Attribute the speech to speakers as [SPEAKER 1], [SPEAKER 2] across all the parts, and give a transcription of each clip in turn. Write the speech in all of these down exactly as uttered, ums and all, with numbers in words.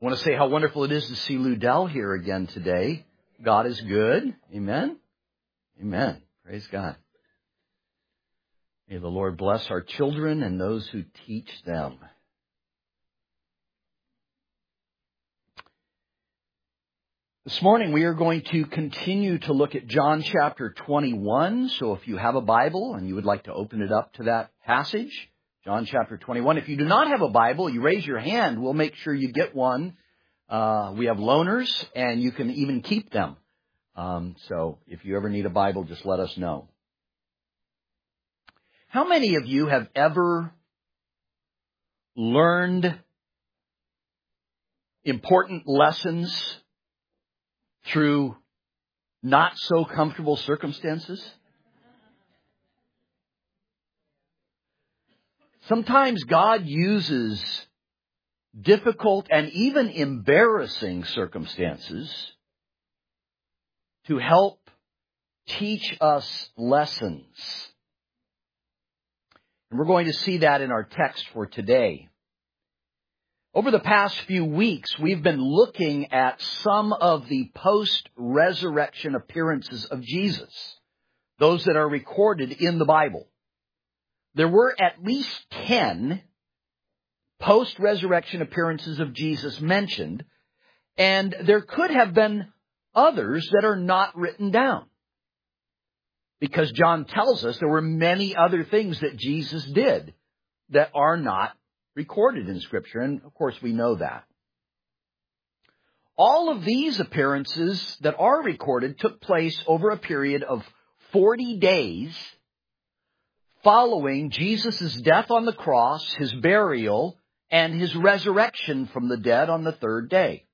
[SPEAKER 1] I want to say how wonderful it is to see Lou Dell here again today. God is good. Amen. Amen. Praise God. May the Lord bless our children and those who teach them. This morning we are going to continue to look at John chapter twenty-one. So if you have a Bible and you would like to open it up to that passage, John chapter twenty-one. If you do not have a Bible, you raise your hand. We'll make sure you get one. Uh, we have loaners, and you can even keep them. Um, so if you ever need a Bible, just let us know. How many of you have ever learned important lessons through not so comfortable circumstances? Sometimes God uses difficult and even embarrassing circumstances to help teach us lessons. And we're going to see that in our text for today. Over the past few weeks, we've been looking at some of the post-resurrection appearances of Jesus, those that are recorded in the Bible. There were at least ten post-resurrection appearances of Jesus mentioned, and there could have been others that are not written down. Because John tells us there were many other things that Jesus did that are not recorded in Scripture, and of course we know that. All of these appearances that are recorded took place over a period of forty days following Jesus' death on the cross, His burial, and His resurrection from the dead on the third day.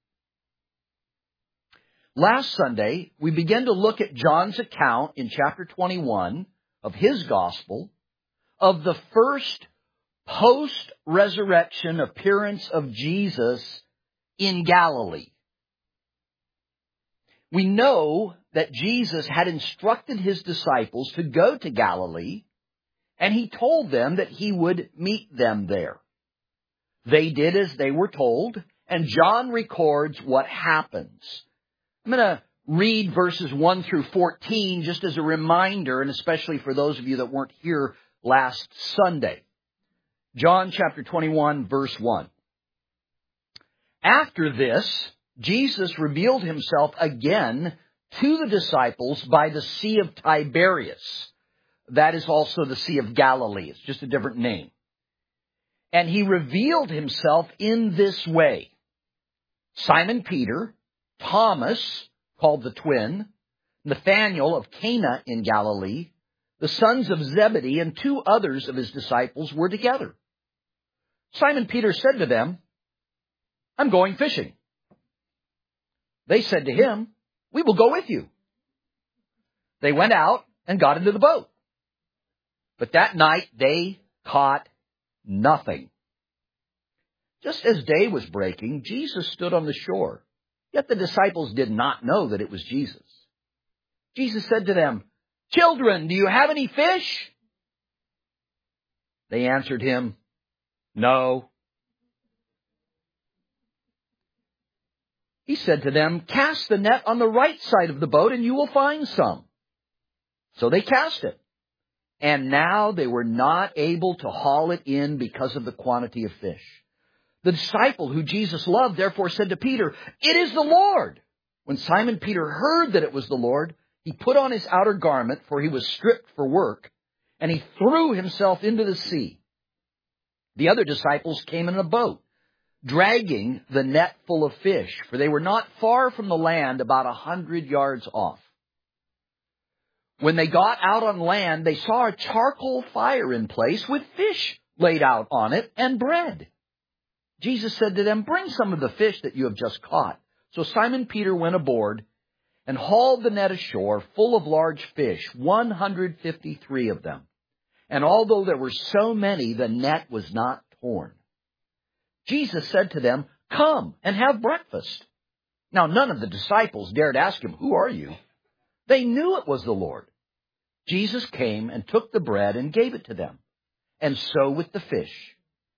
[SPEAKER 1] Last Sunday, we began to look at John's account in chapter twenty-one of his gospel of the first post-resurrection appearance of Jesus in Galilee. We know that Jesus had instructed His disciples to go to Galilee, and He told them that He would meet them there. They did as they were told, and John records what happens. I'm going to read verses one through fourteen just as a reminder, and especially for those of you that weren't here last Sunday. John chapter twenty-one, verse one. After this, Jesus revealed Himself again to the disciples by the Sea of Tiberias. That is also the Sea of Galilee. It's just a different name. And He revealed Himself in this way. Simon Peter, Thomas, called the twin, Nathanael of Cana in Galilee, the sons of Zebedee, and two others of His disciples were together. Simon Peter said to them, "I'm going fishing." They said to him, "We will go with you." They went out and got into the boat. But that night they caught nothing. Just as day was breaking, Jesus stood on the shore. Yet the disciples did not know that it was Jesus. Jesus said to them, "Children, do you have any fish?" They answered Him, "No." He said to them, "Cast the net on the right side of the boat and you will find some." So they cast it. And now they were not able to haul it in because of the quantity of fish. The disciple who Jesus loved therefore said to Peter, "It is the Lord." When Simon Peter heard that it was the Lord, he put on his outer garment, for he was stripped for work, and he threw himself into the sea. The other disciples came in a boat, dragging the net full of fish, for they were not far from the land, about a hundred yards off. When they got out on land, they saw a charcoal fire in place with fish laid out on it and bread. Jesus said to them, "Bring some of the fish that you have just caught." So Simon Peter went aboard and hauled the net ashore full of large fish, one hundred fifty-three of them. And although there were so many, the net was not torn. Jesus said to them, "Come and have breakfast." Now none of the disciples dared ask Him, "Who are you?" They knew it was the Lord. Jesus came and took the bread and gave it to them, and so with the fish.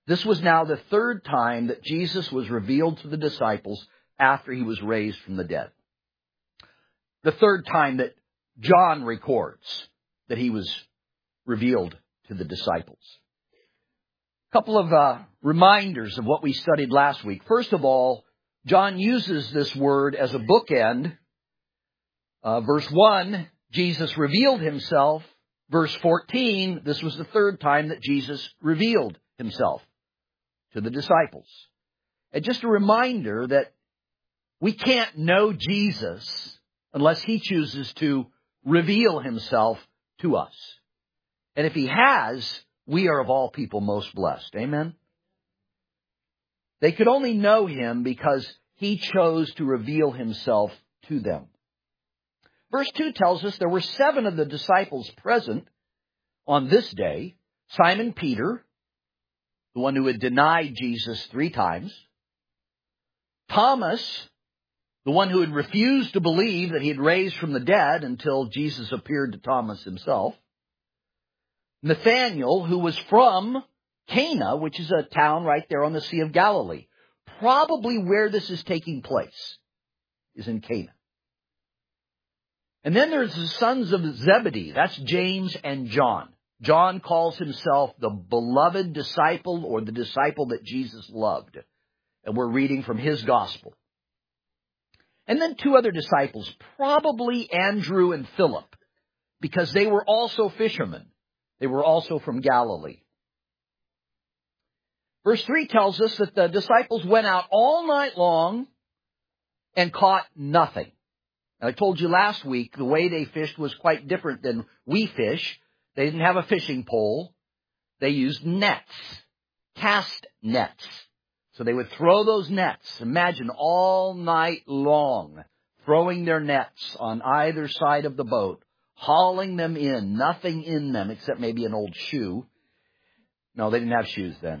[SPEAKER 1] This was now the third time that Jesus was revealed to the disciples after he was raised from the dead. The third time that John records that he was revealed to the disciples. A couple of uh, reminders of what we studied last week. First of all, John uses this word as a bookend. Uh, verse one, Jesus revealed himself. Verse fourteen, this was the third time that Jesus revealed himself to the disciples. And just a reminder that we can't know Jesus unless he chooses to reveal himself to us. And if he has, we are of all people most blessed. Amen? They could only know him because he chose to reveal himself to them. Verse two tells us there were seven of the disciples present on this day. Simon Peter, the one who had denied Jesus three times. Thomas, the one who had refused to believe that he had raised from the dead until Jesus appeared to Thomas himself. Nathanael, who was from Cana, which is a town right there on the Sea of Galilee. Probably where this is taking place is in Cana. And then there's the sons of Zebedee. That's James and John. John calls himself the beloved disciple, or the disciple that Jesus loved. And we're reading from his gospel. And then two other disciples, probably Andrew and Philip, because they were also fishermen. They were also from Galilee. Verse three tells us that the disciples went out all night long and caught nothing. I told you last week the way they fished was quite different than we fish. They didn't have a fishing pole. They used nets, cast nets. So they would throw those nets, imagine all night long, throwing their nets on either side of the boat, hauling them in, nothing in them except maybe an old shoe. No, they didn't have shoes then.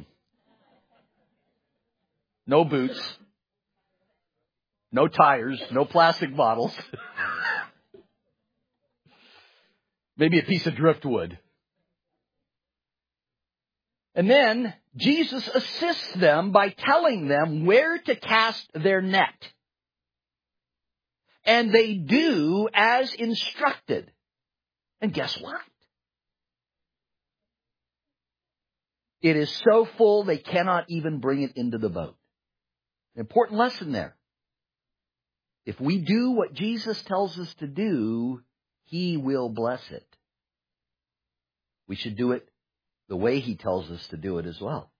[SPEAKER 1] No boots. No tires, no plastic bottles. Maybe a piece of driftwood. And then Jesus assists them by telling them where to cast their net. And they do as instructed. And guess what? It is so full they cannot even bring it into the boat. An important lesson there. If we do what Jesus tells us to do, he will bless it. We should do it the way he tells us to do it as well.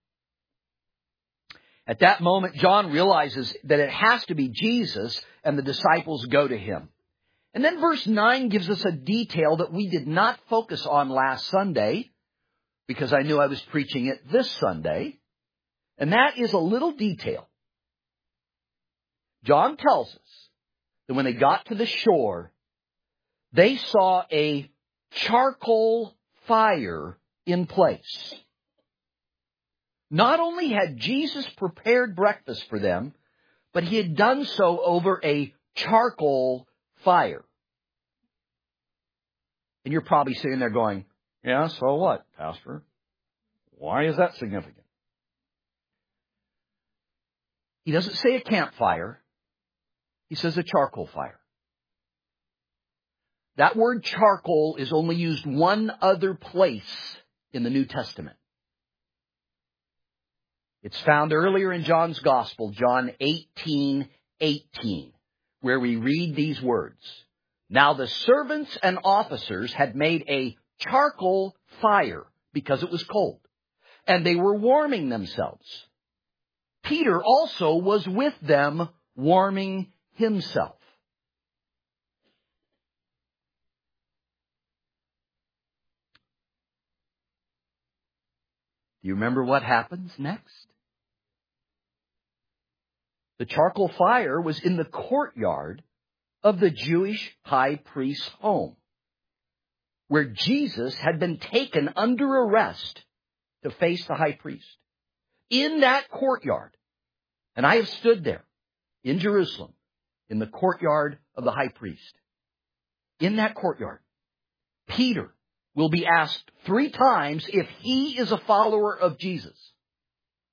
[SPEAKER 1] At that moment, John realizes that it has to be Jesus, and the disciples go to him. And then verse nine gives us a detail that we did not focus on last Sunday, because I knew I was preaching it this Sunday. And that is a little detail. John tells us that when they got to the shore, they saw a charcoal fire in place. Not only had Jesus prepared breakfast for them, but he had done so over a charcoal fire. And you're probably sitting there going, yeah, so what, Pastor? Why is that significant? He doesn't say a campfire. He says a charcoal fire. That word charcoal is only used one other place in the New Testament. It's found earlier in John's Gospel, John eighteen eighteen, where we read these words. Now the servants and officers had made a charcoal fire because it was cold, and they were warming themselves. Peter also was with them warming himself. Do you remember what happens next? The charcoal fire was in the courtyard of the Jewish high priest's home, where Jesus had been taken under arrest to face the high priest. In that courtyard, and I have stood there in Jerusalem, in the courtyard of the high priest. In that courtyard, Peter will be asked three times if he is a follower of Jesus.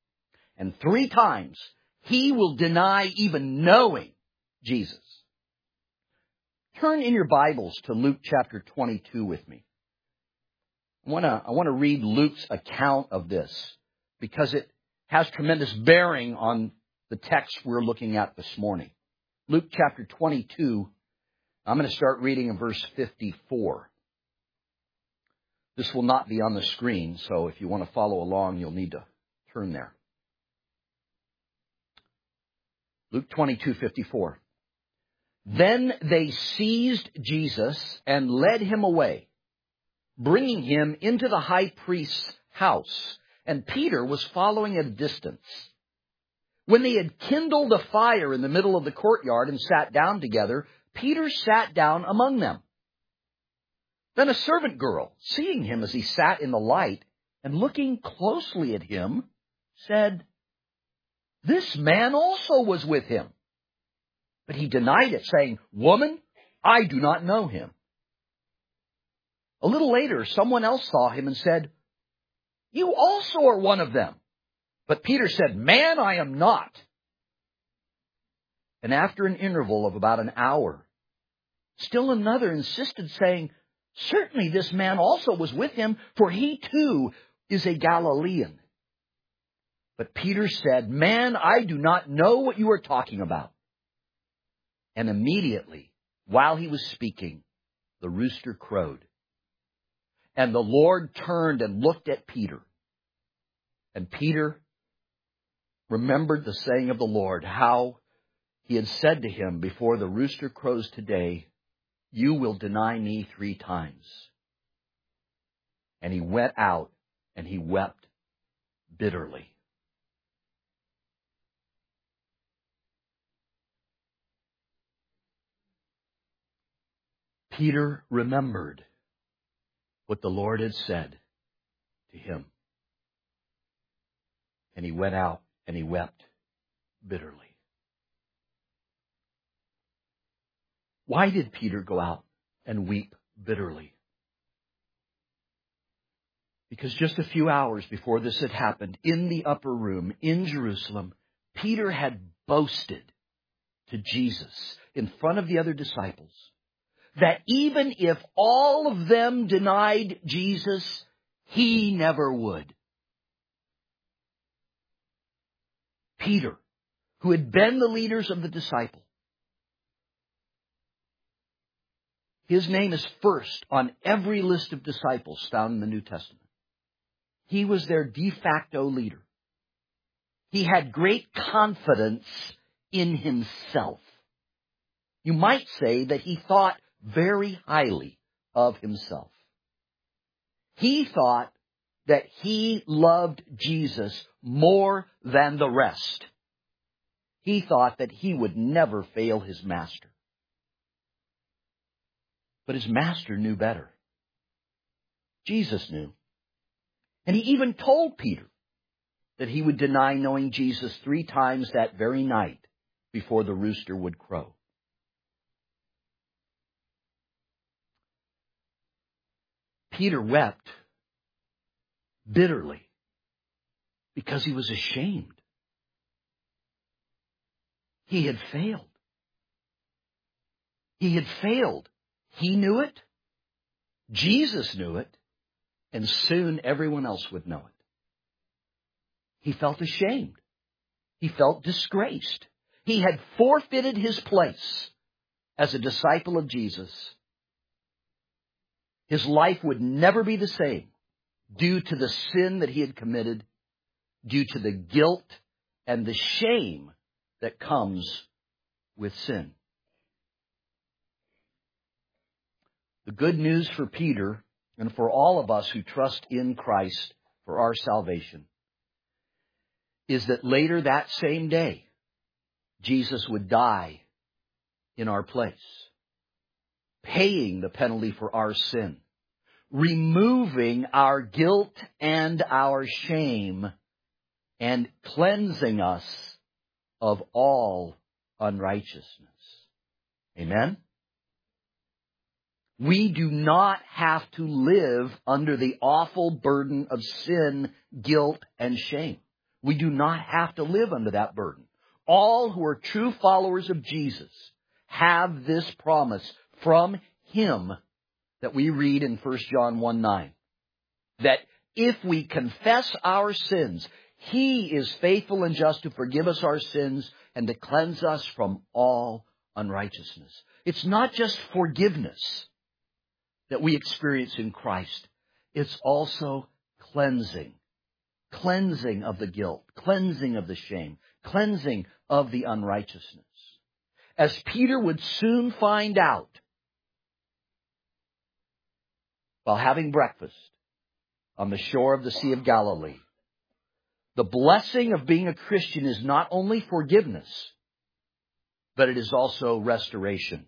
[SPEAKER 1] And three times he will deny even knowing Jesus. Turn in your Bibles to Luke chapter twenty-two with me. I want to I want to read Luke's account of this because it has tremendous bearing on the text we're looking at this morning. Luke chapter twenty-two, I'm going to start reading in verse fifty-four. This will not be on the screen, so if you want to follow along, you'll need to turn there. Luke twenty-two fifty-four. Then they seized Jesus and led him away, bringing him into the high priest's house, and Peter was following at a distance. When they had kindled a fire in the middle of the courtyard and sat down together, Peter sat down among them. Then a servant girl, seeing him as he sat in the light and looking closely at him, said, "This man also was with him." But he denied it, saying, "Woman, I do not know him." A little later, someone else saw him and said, "You also are one of them." But Peter said, "Man, I am not." And after an interval of about an hour, still another insisted, saying, "Certainly this man also was with him, for he too is a Galilean." But Peter said, "Man, I do not know what you are talking about." And immediately, while he was speaking, the rooster crowed. And the Lord turned and looked at Peter. And Peter remembered the saying of the Lord, how he had said to him, "Before the rooster crows today, you will deny me three times." And he went out and he wept bitterly. Peter remembered what the Lord had said to him. And he went out and he wept bitterly. Why did Peter go out and weep bitterly? Because just a few hours before this had happened, in the upper room in Jerusalem, Peter had boasted to Jesus in front of the other disciples that even if all of them denied Jesus, he never would. Peter, who had been the leaders of the disciples, his name is first on every list of disciples found in the New Testament. He was their de facto leader. He had great confidence in himself. You might say that he thought very highly of himself. He thought that he loved Jesus more than the rest. He thought that he would never fail his master. But his master knew better. Jesus knew. And he even told Peter that he would deny knowing Jesus three times that very night before the rooster would crow. Peter wept bitterly because he was ashamed. He had failed. He had failed. He knew it. Jesus knew it. And soon everyone else would know it. He felt ashamed. He felt disgraced. He had forfeited his place as a disciple of Jesus. His life would never be the same due to the sin that he had committed, due to the guilt and the shame that comes with sin. The good news for Peter and for all of us who trust in Christ for our salvation is that later that same day, Jesus would die in our place, paying the penalty for our sin, removing our guilt and our shame, and cleansing us of all unrighteousness. Amen? We do not have to live under the awful burden of sin, guilt, and shame. We do not have to live under that burden. All who are true followers of Jesus have this promise from Him that we read in First John one nine. That if we confess our sins, He is faithful and just to forgive us our sins and to cleanse us from all unrighteousness. It's not just forgiveness that we experience in Christ. It's also cleansing. Cleansing of the guilt. Cleansing of the shame. Cleansing of the unrighteousness. As Peter would soon find out while having breakfast on the shore of the Sea of Galilee, the blessing of being a Christian is not only forgiveness, but it is also restoration.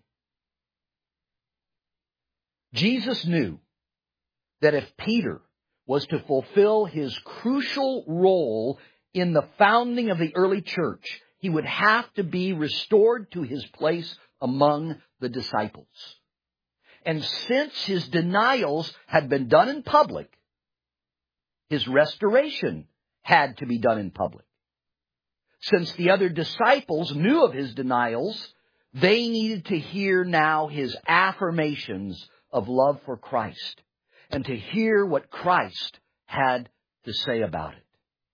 [SPEAKER 1] Jesus knew that if Peter was to fulfill his crucial role in the founding of the early church, he would have to be restored to his place among the disciples. And since his denials had been done in public, his restoration had to be done in public. Since the other disciples knew of his denials, they needed to hear now his affirmations of love for Christ and to hear what Christ had to say about it.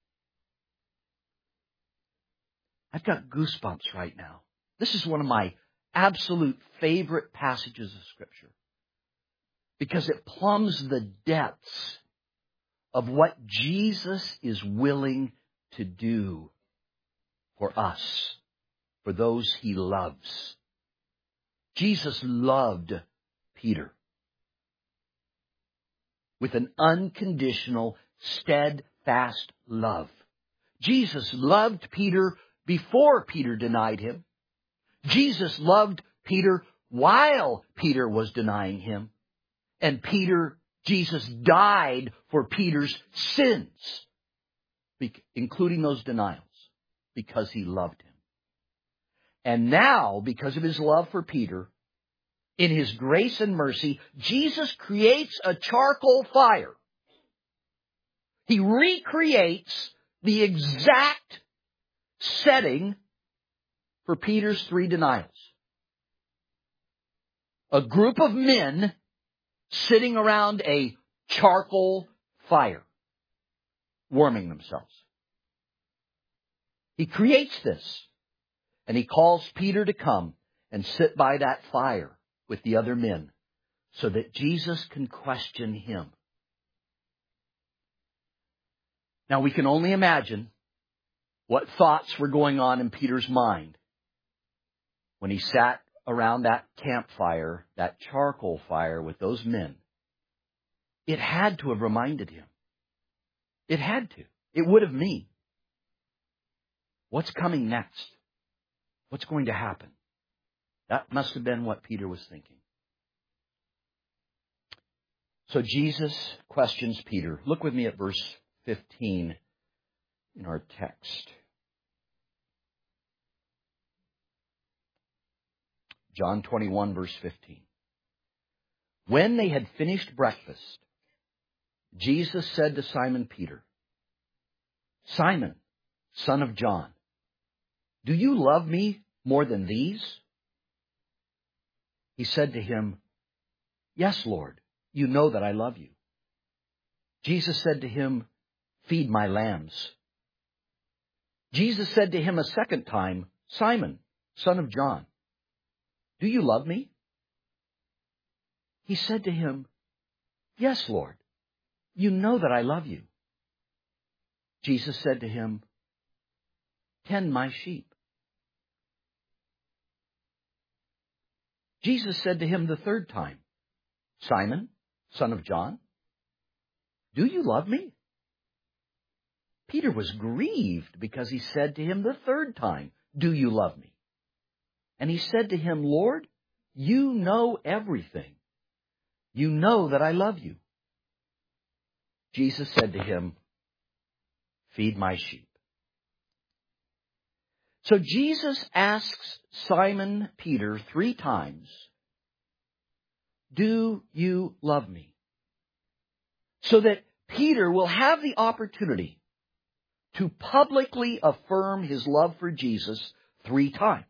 [SPEAKER 1] I've got goosebumps right now. This is one of my absolute favorite passages of Scripture because it plumbs the depths of what Jesus is willing to do for us, for those He loves. Jesus loved Peter with an unconditional, steadfast love. Jesus loved Peter before Peter denied Him. Jesus loved Peter while Peter was denying Him. And Peter, Jesus died for Peter's sins, including those denials, because He loved him. And now, because of His love for Peter, in His grace and mercy, Jesus creates a charcoal fire. He recreates the exact setting for Peter's three denials. A group of men sitting around a charcoal fire, warming themselves. He creates this, and He calls Peter to come and sit by that fire with the other men so that Jesus can question him. Now, we can only imagine what thoughts were going on in Peter's mind when he sat around that campfire, that charcoal fire with those men. It had to have reminded him. It had to. It would have me. What's coming next? What's going to happen? That must have been what Peter was thinking. So Jesus questions Peter. Look with me at verse fifteen in our text. John twenty-one, verse fifteen. When they had finished breakfast, Jesus said to Simon Peter, "Simon, son of John, do you love me more than these?" He said to him, "Yes, Lord, you know that I love you." Jesus said to him, "Feed my lambs." Jesus said to him a second time, "Simon, son of John, do you love me?" He said to him, "Yes, Lord, you know that I love you." Jesus said to him, "Tend my sheep." Jesus said to him the third time, "Simon, son of John, do you love me?" Peter was grieved because he said to him the third time, "Do you love me?" And he said to him, "Lord, you know everything. You know that I love you." Jesus said to him, "Feed my sheep." So Jesus asks Simon Peter three times, "Do you love me?" So that Peter will have the opportunity to publicly affirm his love for Jesus three times.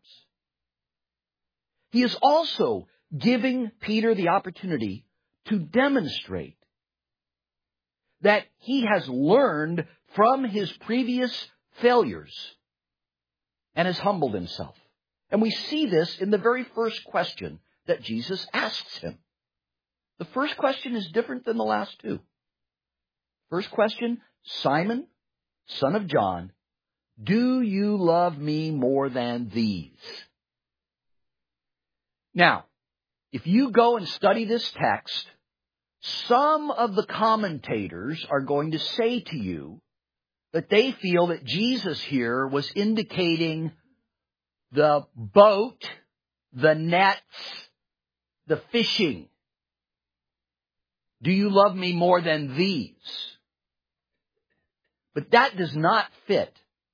[SPEAKER 1] He is also giving Peter the opportunity to demonstrate that he has learned from his previous failures and has humbled himself. And we see this in the very first question that Jesus asks him. The first question is different than the last two. First question, Simon, son of John, do you love me more than these? Now, if you go and study this text, some of the commentators are going to say to you that they feel that Jesus here was indicating the boat, the nets, the fishing. Do you love me more than these? But that does not fit.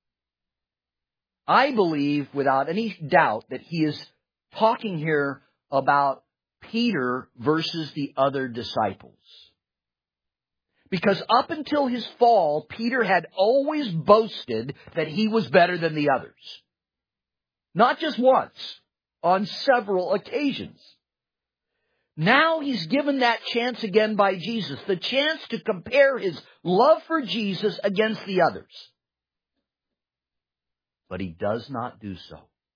[SPEAKER 1] I believe without any doubt that he is talking here about Peter versus the other disciples. Because up until his fall, Peter had always boasted that he was better than the others. Not just once, on several occasions. Now he's given that chance again by Jesus, the chance to compare his love for Jesus against the others. But he does not do so.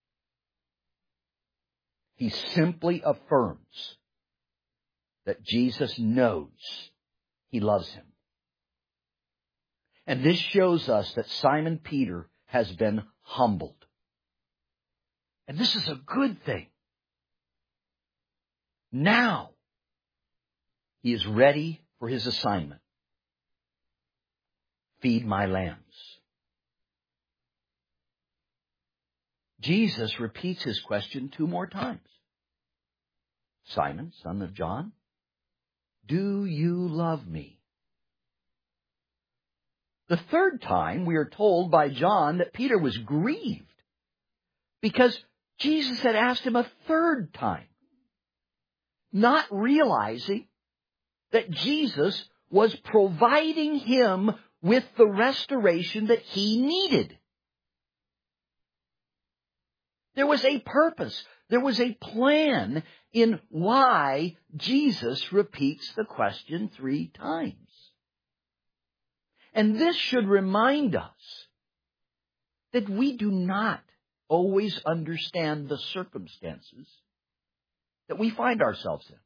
[SPEAKER 1] He simply affirms that Jesus knows he loves him. And this shows us that Simon Peter has been humbled. And this is a good thing. Now, he is ready for his assignment. Feed my lambs. Jesus repeats his question two more times. Simon, son of John, do you love me? The third time, we are told by John that Peter was grieved because Jesus had asked him a third time, not realizing that Jesus was providing him with the restoration that he needed. There was a purpose. There was a plan in why Jesus repeats the question three times. And this should remind us that we do not always understand the circumstances that we find ourselves in.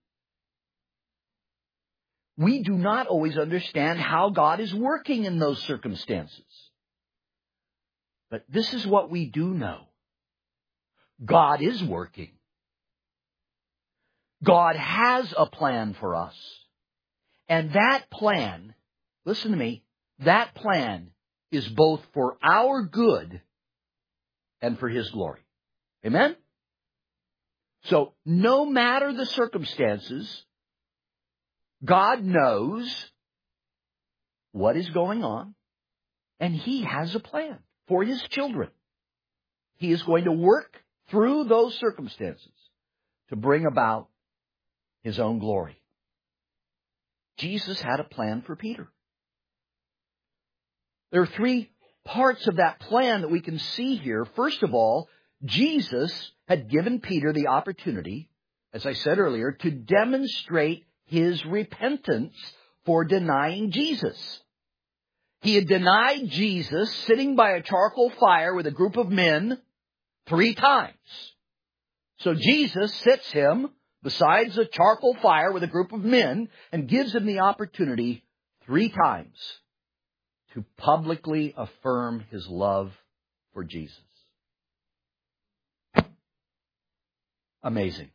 [SPEAKER 1] We do not always understand how God is working in those circumstances. But this is what we do know. God is working. God has a plan for us. And that plan, listen to me, that plan is both for our good and for his glory. Amen? So, no matter the circumstances, God knows what is going on, and he has a plan for his children. He is going to work through those circumstances to bring about his own glory. Jesus had a plan for Peter. There are three parts of that plan that we can see here. First of all, Jesus had given Peter the opportunity, as I said earlier, to demonstrate his repentance for denying Jesus. He had denied Jesus sitting by a charcoal fire with a group of men three times. So Jesus sits him beside a charcoal fire with a group of men and gives him the opportunity three times to publicly affirm his love for Jesus. Amazing.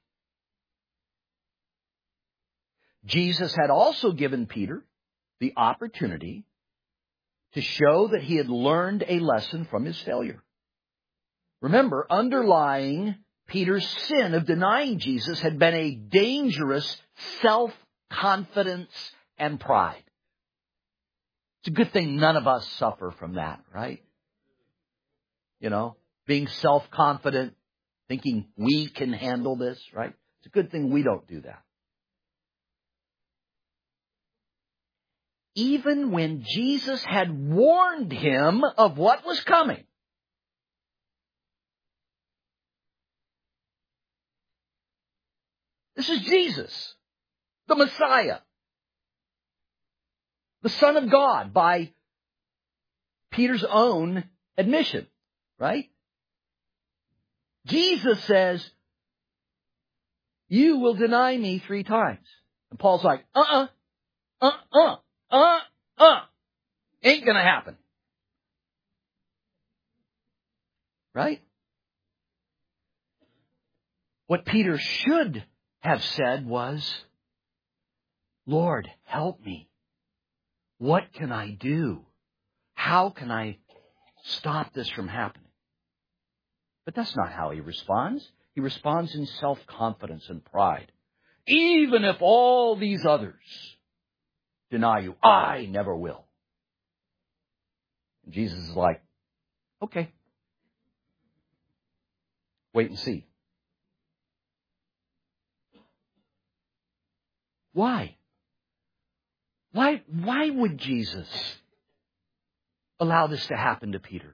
[SPEAKER 1] Jesus had also given Peter the opportunity to show that he had learned a lesson from his failure. Remember, underlying Peter's sin of denying Jesus had been a dangerous self-confidence and pride. It's a good thing none of us suffer from that, right? You know, being self-confident, thinking we can handle this, right? It's a good thing we don't do that. even when Jesus had warned him of what was coming. This is Jesus, the Messiah, the Son of God, by Peter's own admission, right? Jesus says, you will deny me three times. And Paul's like, uh-uh, uh-uh, uh-uh, ain't gonna happen. Right? What Peter should have said was, Lord, help me. What can I do? How can I stop this from happening? But that's not how he responds. He responds in self-confidence and pride. Even if all these others deny you, I never will. And Jesus is like, okay, wait and see. Why? Why, why would Jesus allow this to happen to Peter?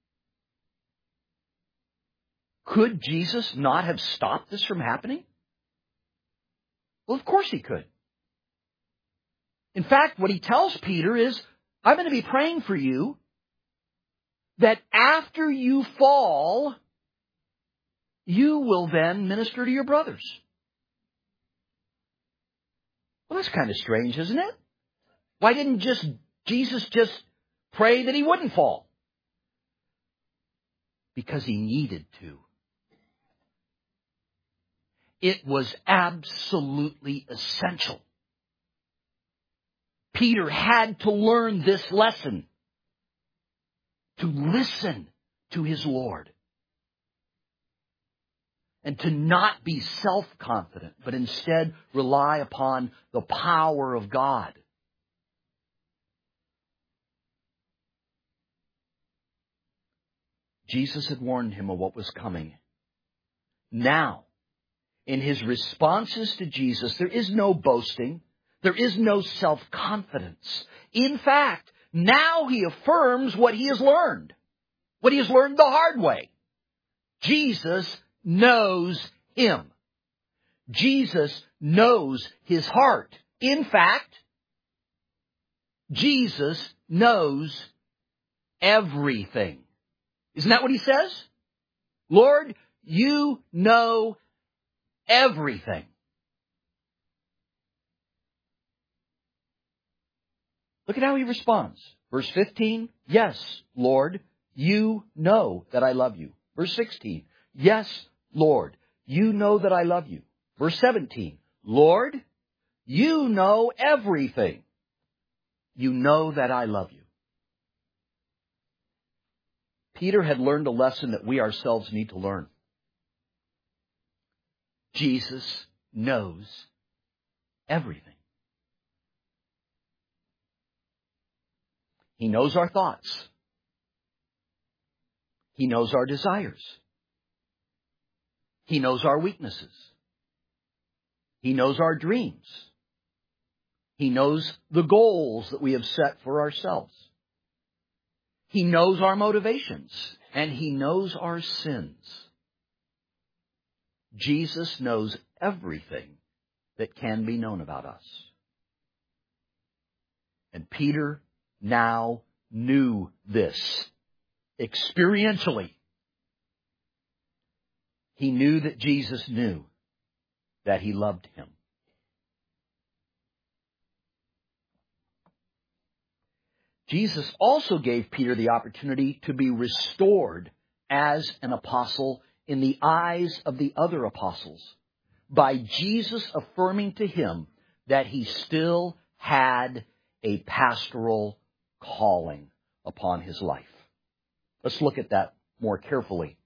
[SPEAKER 1] Could Jesus not have stopped this from happening? Well, of course he could. In fact, what he tells Peter is, I'm going to be praying for you that after you fall, you will then minister to your brothers. Well, that's kind of strange, isn't it? Why didn't just Jesus just pray that he wouldn't fall? Because he needed to. It was absolutely essential. Peter had to learn this lesson, to listen to his Lord. And to not be self-confident, but instead rely upon the power of God. Jesus had warned him of what was coming. Now, in his responses to Jesus, there is no boasting. There is no self-confidence. In fact, now he affirms what he has learned. What he has learned the hard way. Jesus knows him. Jesus knows his heart. In fact, Jesus knows everything. Isn't that what he says? Lord, you know everything. Look at how he responds. Verse fifteen, yes, Lord, you know that I love you. Verse sixteen, yes, Lord, you know that I love you. Verse seventeen, Lord, you know everything. You know that I love you. Peter had learned a lesson that we ourselves need to learn. Jesus knows everything. He knows our thoughts. He knows our desires. He knows our weaknesses. He knows our dreams. He knows the goals that we have set for ourselves. He knows our motivations, and He knows our sins. Jesus knows everything that can be known about us. And Peter now knew this experientially. He knew that Jesus knew that He loved him. Jesus also gave Peter the opportunity to be restored as an apostle in the eyes of the other apostles by Jesus affirming to him that he still had a pastoral calling upon his life. Let's look at that more carefully.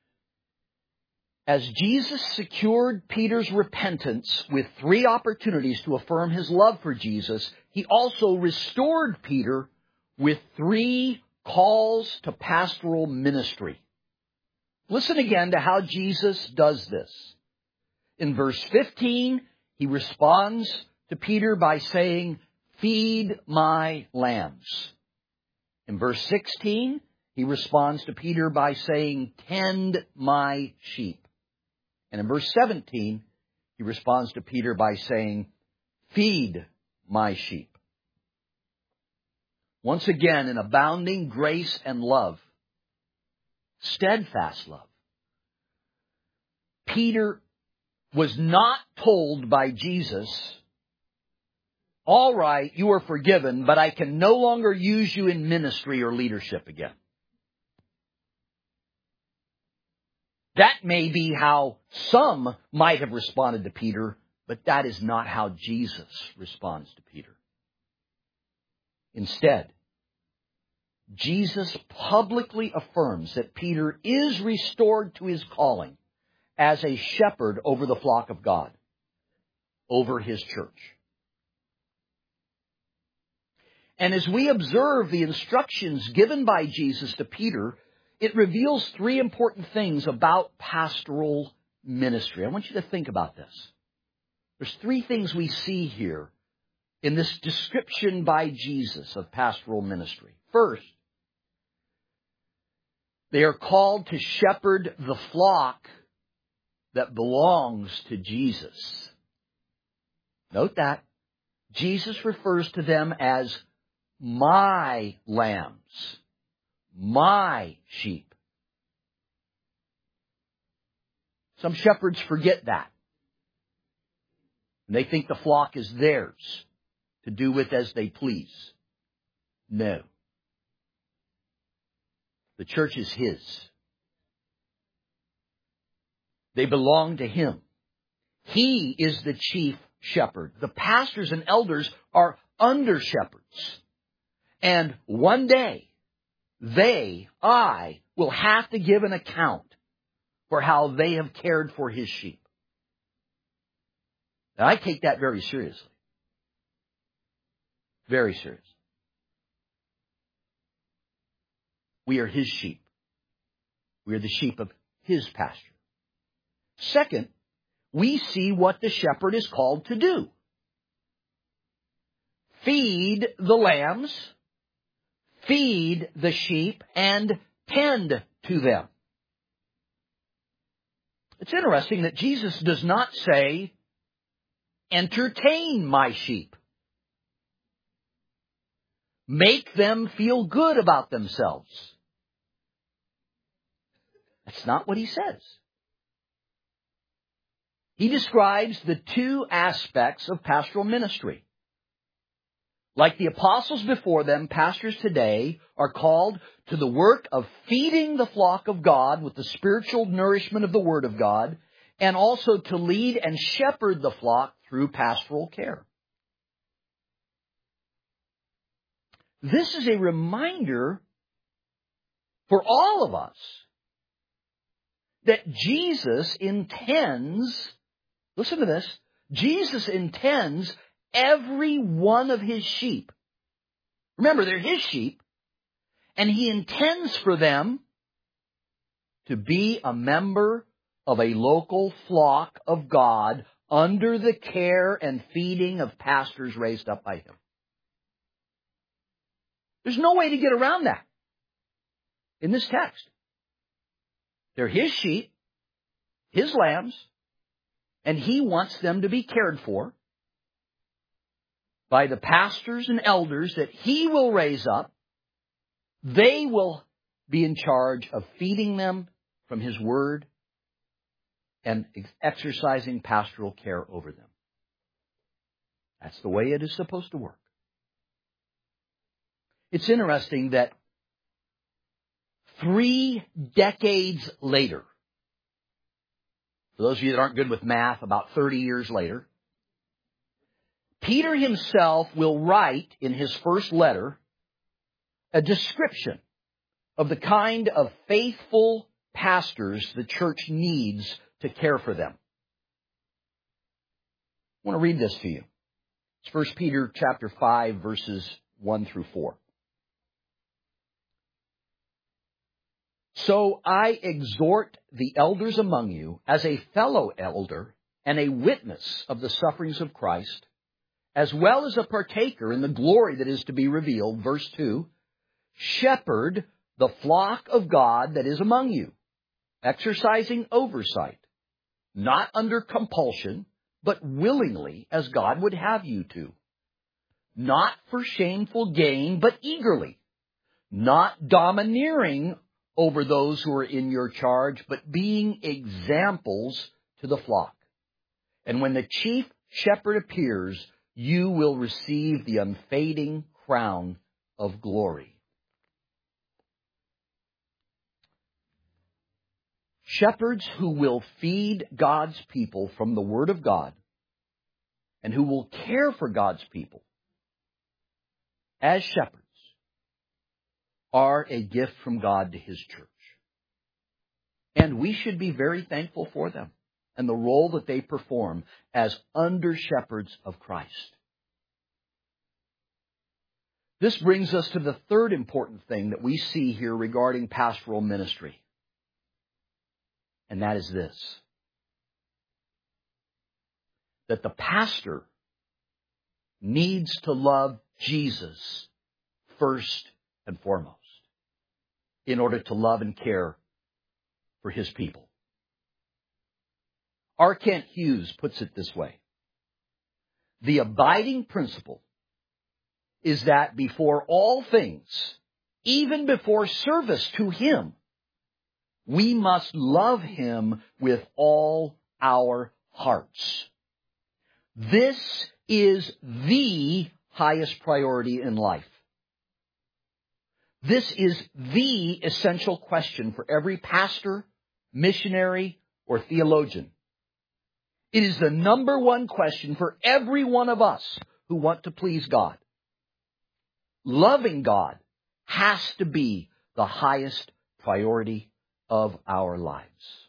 [SPEAKER 1] As Jesus secured Peter's repentance with three opportunities to affirm his love for Jesus, He also restored Peter with three calls to pastoral ministry. Listen again to how Jesus does this. In verse fifteen, He responds to Peter by saying, feed my lambs. In verse sixteen, he responds to Peter by saying, tend my sheep. And in verse seventeen, he responds to Peter by saying, feed my sheep. Once again, in abounding grace and love, steadfast love, Peter was not told by Jesus, all right, you are forgiven, but I can no longer use you in ministry or leadership again. That may be how some might have responded to Peter, but that is not how Jesus responds to Peter. Instead, Jesus publicly affirms that Peter is restored to his calling as a shepherd over the flock of God, over his church. And as we observe the instructions given by Jesus to Peter, it reveals three important things about pastoral ministry. I want you to think about this. There's three things we see here in this description by Jesus of pastoral ministry. First, they are called to shepherd the flock that belongs to Jesus. Note that. Jesus refers to them as my lambs, my sheep. Some shepherds forget that. And they think the flock is theirs to do with as they please. No. The church is his. They belong to him. He is the chief shepherd. The pastors and elders are under shepherds. And one day, they, I, will have to give an account for how they have cared for his sheep. And I take that very seriously. Very serious. We are his sheep. We are the sheep of his pasture. Second, we see what the shepherd is called to do. Feed the lambs, feed the sheep, and tend to them. It's interesting that Jesus does not say, entertain my sheep. Make them feel good about themselves. That's not what he says. He describes the two aspects of pastoral ministry. Like the apostles before them, pastors today are called to the work of feeding the flock of God with the spiritual nourishment of the Word of God, and also to lead and shepherd the flock through pastoral care. This is a reminder for all of us that Jesus intends, listen to this, Jesus intends every one of his sheep. Remember, they're his sheep, and he intends for them to be a member of a local flock of God under the care and feeding of pastors raised up by him. There's no way to get around that in this text. They're his sheep, his lambs, and he wants them to be cared for by the pastors and elders that he will raise up. They will be in charge of feeding them from his word and exercising pastoral care over them. That's the way it is supposed to work. It's interesting that three decades later, for those of you that aren't good with math, about thirty years later, Peter himself will write in his first letter a description of the kind of faithful pastors the church needs to care for them. I want to read this to you. It's First Peter chapter five, verses one through four. So I exhort the elders among you as a fellow elder and a witness of the sufferings of Christ, as well as a partaker in the glory that is to be revealed. Verse two, shepherd the flock of God that is among you, exercising oversight, not under compulsion, but willingly, as God would have you to. Not for shameful gain, but eagerly. Not domineering over those who are in your charge, but being examples to the flock. And when the chief shepherd appears, you will receive the unfading crown of glory. Shepherds who will feed God's people from the Word of God and who will care for God's people as shepherds are a gift from God to His church. And we should be very thankful for them and the role that they perform as under-shepherds of Christ. This brings us to the third important thing that we see here regarding pastoral ministry. And that is this, that the pastor needs to love Jesus first and foremost in order to love and care for His people. R. Kent Hughes puts it this way: the abiding principle is that before all things, even before service to Him, we must love Him with all our hearts. This is the highest priority in life. This is the essential question for every pastor, missionary, or theologian. It is the number one question for every one of us who want to please God. Loving God has to be the highest priority of our lives.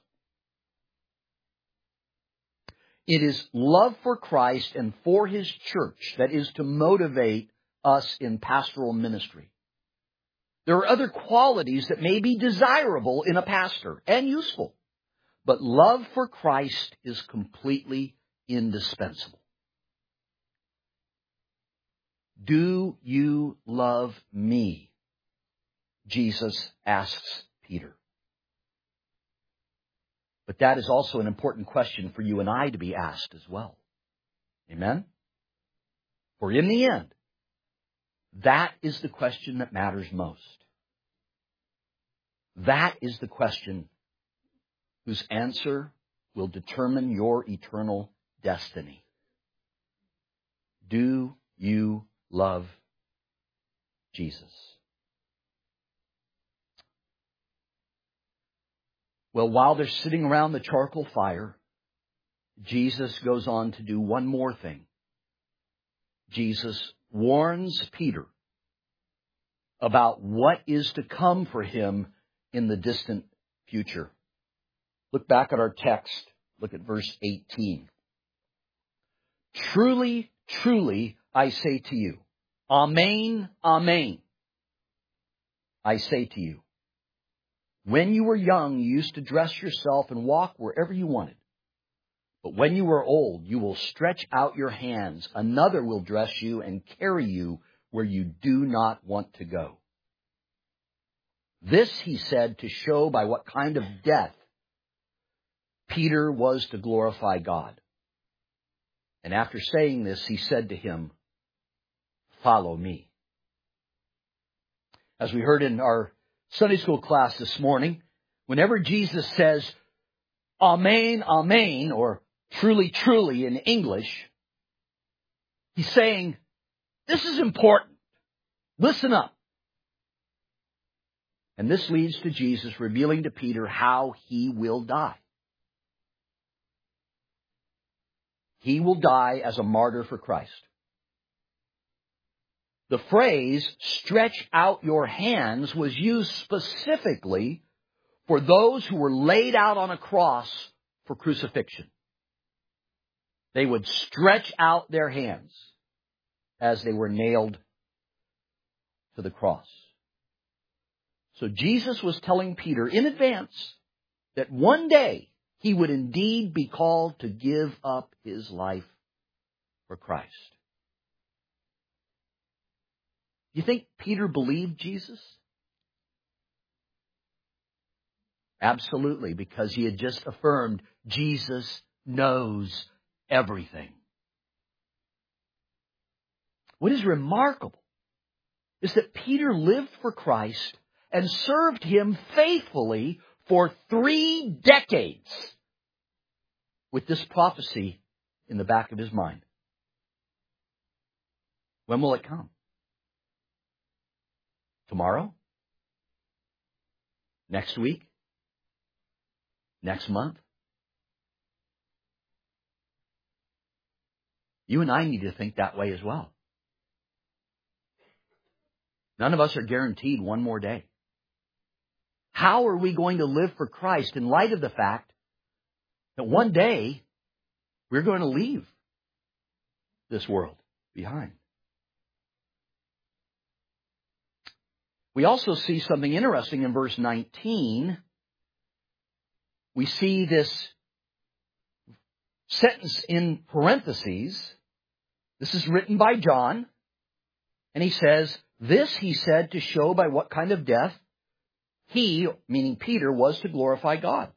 [SPEAKER 1] It is love for Christ and for His church that is to motivate us in pastoral ministry. There are other qualities that may be desirable in a pastor and useful, but love for Christ is completely indispensable. Do you love me? Jesus asks Peter. But that is also an important question for you and I to be asked as well. Amen? For in the end, that is the question that matters most. That is the question whose answer will determine your eternal destiny. Do you love Jesus? Well, while they're sitting around the charcoal fire, Jesus goes on to do one more thing. Jesus warns Peter about what is to come for him in the distant future. Look back at our text. Look at verse eighteen. Truly, truly, I say to you, Amen, Amen, I say to you. When you were young, you used to dress yourself and walk wherever you wanted. But when you are old, you will stretch out your hands. Another will dress you and carry you where you do not want to go. This he said to show by what kind of death Peter was to glorify God. And after saying this, he said to him, follow me. As we heard in our Sunday school class this morning, whenever Jesus says, Amen, Amen, or truly, truly in English, he's saying, this is important. Listen up. And this leads to Jesus revealing to Peter how he will die. He will die as a martyr for Christ. The phrase, stretch out your hands, was used specifically for those who were laid out on a cross for crucifixion. They would stretch out their hands as they were nailed to the cross. So Jesus was telling Peter in advance that one day he would indeed be called to give up his life for Christ. You think Peter believed Jesus? Absolutely, because he had just affirmed Jesus knows everything. What is remarkable is that Peter lived for Christ and served Him faithfully for three decades with this prophecy in the back of his mind. When will it come? Tomorrow? Next week? Next month? You and I need to think that way as well. None of us are guaranteed one more day. How are we going to live for Christ in light of the fact that one day we're going to leave this world behind? We also see something interesting in verse nineteen. We see this sentence in parentheses. This is written by John. And he says, this he said to show by what kind of death he, meaning Peter, was to glorify God.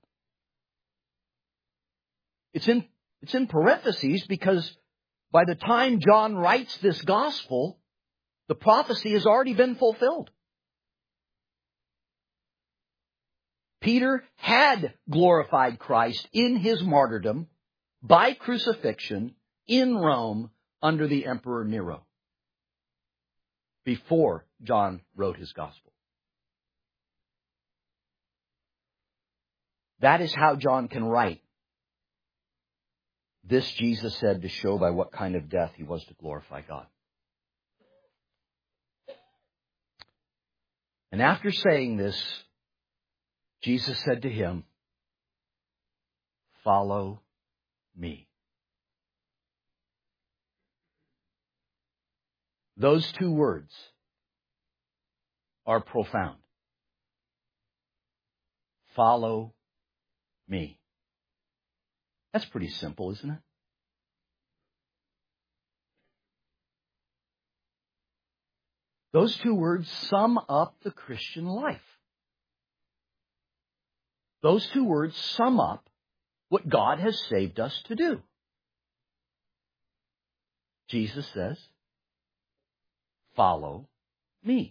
[SPEAKER 1] It's in, it's in parentheses because by the time John writes this gospel, the prophecy has already been fulfilled. Peter had glorified Christ in his martyrdom by crucifixion in Rome under the Emperor Nero before John wrote his gospel. That is how John can write. This Jesus said to show by what kind of death he was to glorify God. And after saying this, Jesus said to him, follow me. Those two words are profound. Follow me. That's pretty simple, isn't it? Those two words sum up the Christian life. Those two words sum up what God has saved us to do. Jesus says, follow me.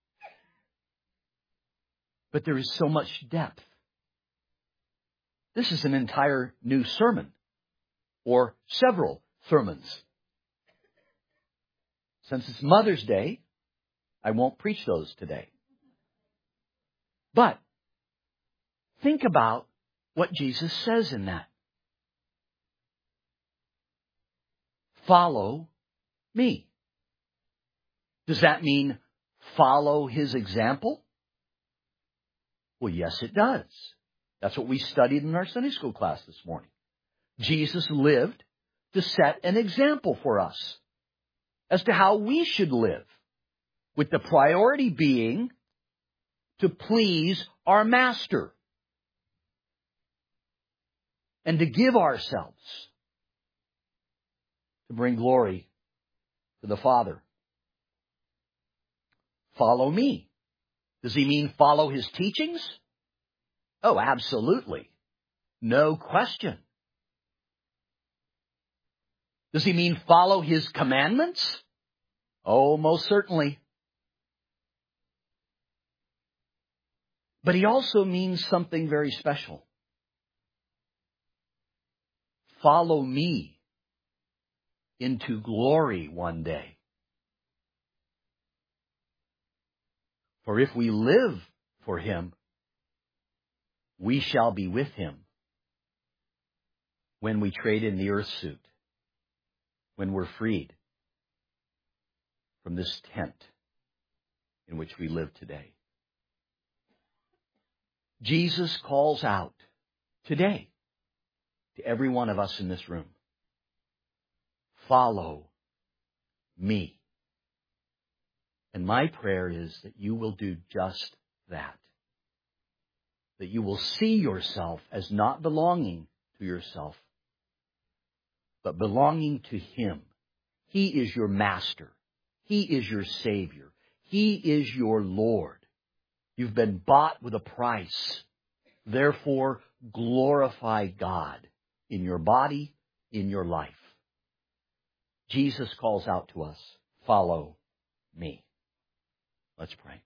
[SPEAKER 1] But there is so much depth. This is an entire new sermon, or several sermons. Since it's Mother's Day, I won't preach those today. But think about what Jesus says in that. Follow me. Does that mean follow his example? Well, yes, it does. That's what we studied in our Sunday school class this morning. Jesus lived to set an example for us as to how we should live, with the priority being to please our Master and to give ourselves to bring glory to the Father. Follow me. Does he mean follow his teachings? Oh, absolutely. No question. Does he mean follow his commandments? Oh, most certainly. But he also means something very special. Follow me into glory one day. For if we live for him, we shall be with him when we trade in the earth suit, when we're freed from this tent in which we live today. Jesus calls out today to every one of us in this room, follow me. And my prayer is that you will do just that. That you will see yourself as not belonging to yourself, but belonging to him. He is your master. He is your Savior. He is your Lord. You've been bought with a price. Therefore, glorify God in your body, in your life. Jesus calls out to us, follow me. Let's pray.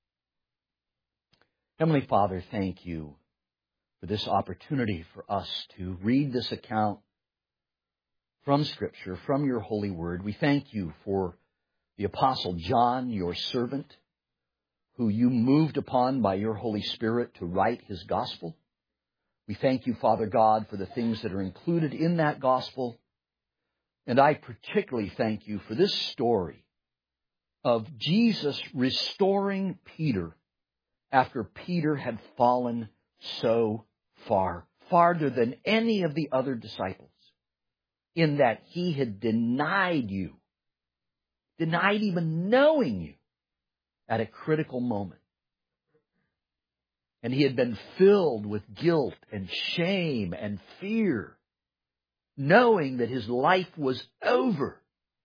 [SPEAKER 1] Heavenly Father, thank you for this opportunity for us to read this account from Scripture, from your holy word. We thank you for the Apostle John, your servant, who you moved upon by your Holy Spirit to write his gospel. We thank you, Father God, for the things that are included in that gospel. And I particularly thank you for this story of Jesus restoring Peter after Peter had fallen so far, farther than any of the other disciples, in that he had denied you, denied even knowing you at a critical moment. And he had been filled with guilt and shame and fear, knowing that his life was over,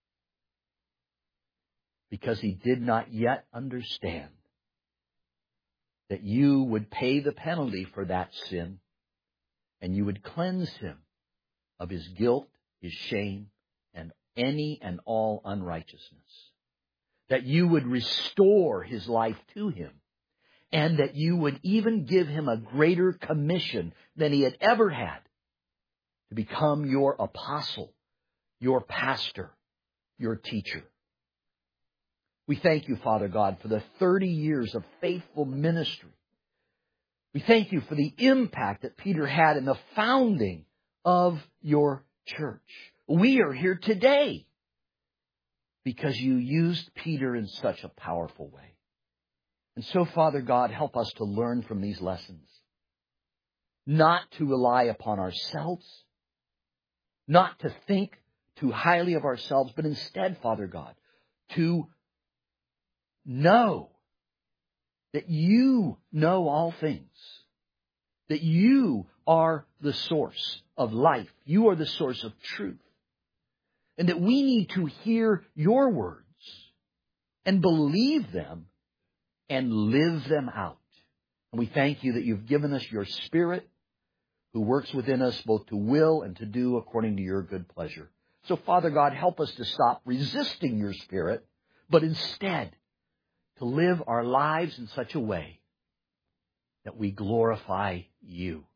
[SPEAKER 1] because he did not yet understand that you would pay the penalty for that sin, and you would cleanse him of his guilt, his shame, and any and all unrighteousness. That you would restore his life to him, and that you would even give him a greater commission than he had ever had, to become your apostle, your pastor, your teacher. We thank you, Father God, for the thirty years of faithful ministry. We thank you for the impact that Peter had in the founding of your church. We are here today because you used Peter in such a powerful way. And so, Father God, help us to learn from these lessons. Not to rely upon ourselves, not to think too highly of ourselves, but instead, Father God, to know that you know all things, that you are the source of life, you are the source of truth, and that we need to hear your words and believe them and live them out. And we thank you that you've given us your Spirit, who works within us both to will and to do according to your good pleasure. So, Father God, help us to stop resisting your Spirit, but instead to live our lives in such a way that we glorify you.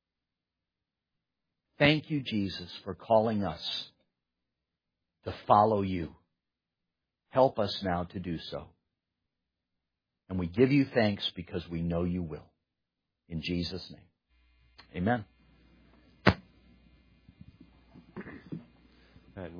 [SPEAKER 1] Thank you, Jesus, for calling us to follow you. Help us now to do so. And we give you thanks because we know you will. In Jesus' name, amen.